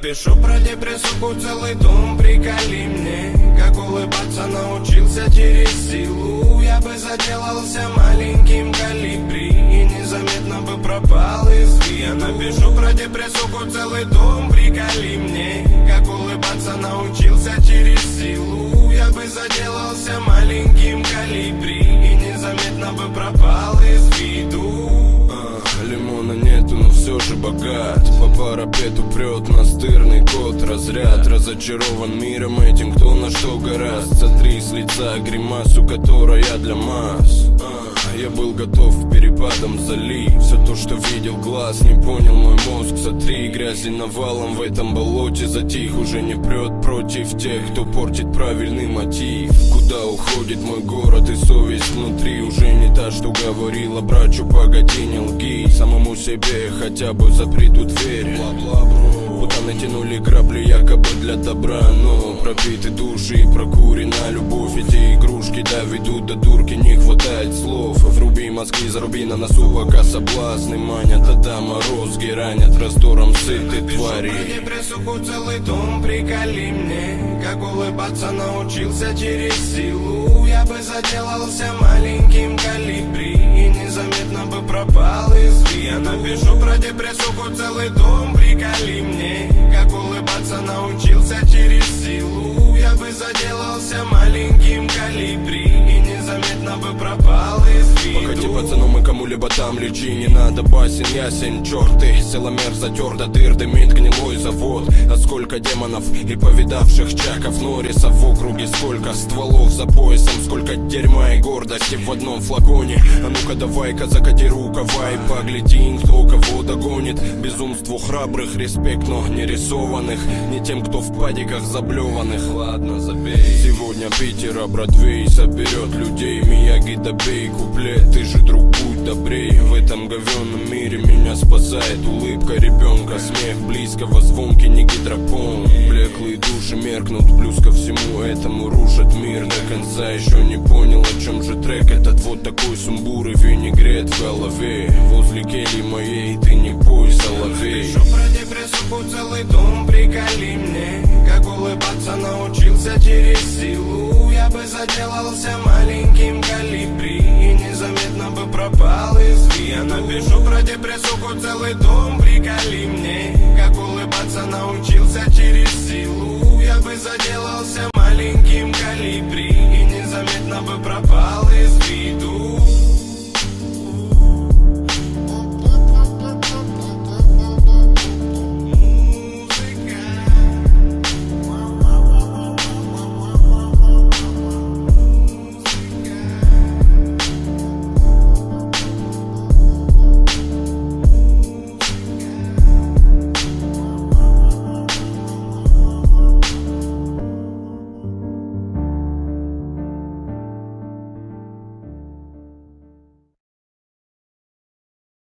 напишу про депрессуху целый том. Приколи мне, как улыбаться научился через силу. Я бы заделался маленьким колибри и незаметно бы пропал из виду. Я напишу про депрессуху целый том. Приколи мне, как улыбаться научился через силу. Я бы заделался маленьким колибри и незаметно бы пропал из виду. Лимона нету, но все же богат. По парапету прет настырный кот. Разряд разочарован миром этим, кто на что гораст. Сотри с лица гримасу, которая для масс. Я был готов к перепадам залить. Все то, что видел глаз, не понял мой мозг. Сотри грязи навалом в этом болоте. Затих, уже не прет против тех, кто портит правильный мотив. Куда уходит мой город и совесть внутри? Уже не та, что говорила брачу, погоди, не лги. Самому себе хотя бы запри ту дверь. Будто натянули грабли якобы для добра, но пробиты души и прокурена любовь. Эти игрушки доведут до дурки, не хватает слов. Вруби мозги, заруби на носу, пока соблазны манят. Да морозги ранят раздором сытой твари. Напишу про депрессуху целый том. Приколи мне, как улыбаться научился через силу. Я бы заделался маленьким колибри и незаметно бы пропал из виду. Я напишу про депрессуху целый том. Приколи мне, как улыбаться научился через силу. Я бы заделался маленьким колибри и незаметно бы пропал из виду. Погоди, пацану, мы кому-либо там лечи. Не надо басен, ясен, черт ты. Силомер затер до дыр, дымит гнилой завод. А сколько демонов и повидавших чаков Норриса в округе. Сколько стволов за поясом, сколько дерьма и гордости в одном флаконе. А ну-ка давай-ка закати рукава и погляди, кто кого догонит. Безумству храбрых респект, но не рисованных. Не тем, кто в падиках заблеванных. Ладно, забей. Сегодня Питера Бродвей соберет людей. Мияги добей куплет, ты же друг, будь добрей. В этом говенном мире меня спасает улыбка ребенка. Смех близкого, звонкий, не гидропон. Блеклые души меркнут, плюс ко всему этому рушат мир до конца. Еще не понял, о чем же трек этот. Вот такой сумбур и винегрет в голове. Возле кельи моей ты не пой, соловей. Напишу про депрессуху целый том. Приколи мне, как улыбаться научился через силу. Я бы заделался маленьким колибри и незаметно бы пропал из виду. Я напишу про депрессуху целый том. Приколи мне, как улыбаться научился через силу. Я бы заделался маленьким